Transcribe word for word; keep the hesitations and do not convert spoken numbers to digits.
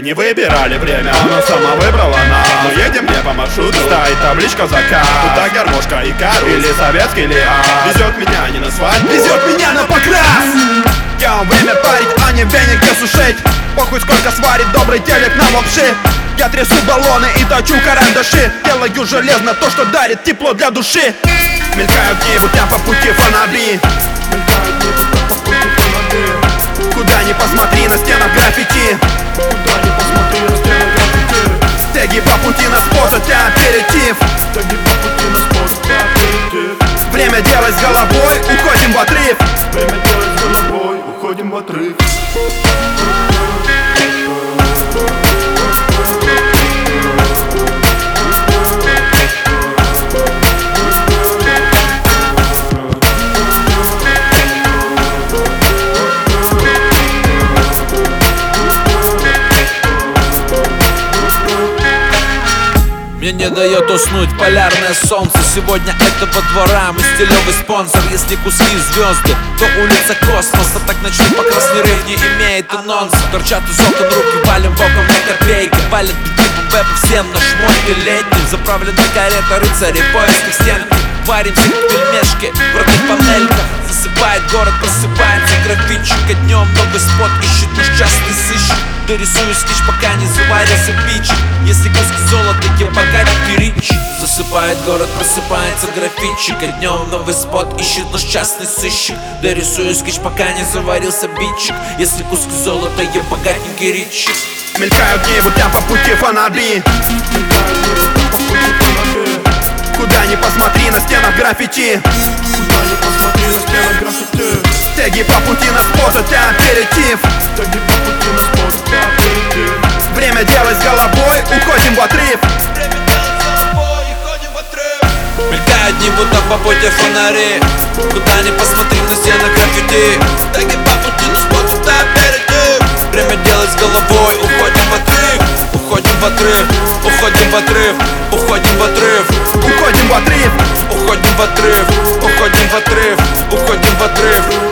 не выбирали время, оно само выбрало нас. Мы едем не по маршруту, стоит табличка заказ. Туда гармошка и карус, или советский лиас. Везет меня не на свадьбу, везет меня на покрас. Я время парить, а не веник для сушить. Похуй сколько сварит добрый телек нам вообще. Я трясу баллоны и точу карандаши. Делаю железно то, что дарит тепло для души. Мелькают дни, будто по пути фонари. Куда ни посмотри, на стенах граффити. Куда ни посмотри, на стенах граффити. Теги по пути на спот, это аперитив. Теги по пути на спот, это аперитив. Время делать с головой, уходим в отрыв. Время делать с головой, уходим в отрыв. Мне не дает уснуть полярное солнце. Сегодня этого двора мы стилевый спонсор. Если куски звезды, то улица космоса. Так ночной покрасный рейв не имеет анонса. Торчат из окон руки, валим боком на копейки. Валят беги бомбе по всем на шмотке летним. Заправлена карета рыцарей, поиски стенки. Варимся в пельмешке, в родных панельках. Засыпает город, просыпается графитчика. Днем новый спот ищет наш частный сыщик. Дорисую скетч, пока не заварился бичик. Если куски золота, я богатый перечи. Засыпает город, просыпается графитчика. Днем новый спот ищет наш частный сыщик. Дорисую скетч, пока не заварился бичик. Если куски золота, я богатенький ричик. Мелькают дни, будто по пути фонари. Куда ни посмотри, на стенах граффити. Куда ни посмотри, на стенах граффити. Теги по пути на спот, это аперитив. Теги по пути на спот, это аперитив. Время делать с головой, уходим в отрыв. Время делать с головой, уходим в отрыв. Мелькают дни, будто по пути фонари. Куда ни посмотри, на стенах граффити. Теги по пути на спот, это аперитив. Время делать с головой, уходим в отрыв. Уходим в отрыв, уходим в отрыв, уходим в отрыв, уходим в отрыв, уходим в отрыв, уходим в отрыв, уходим в отрыв.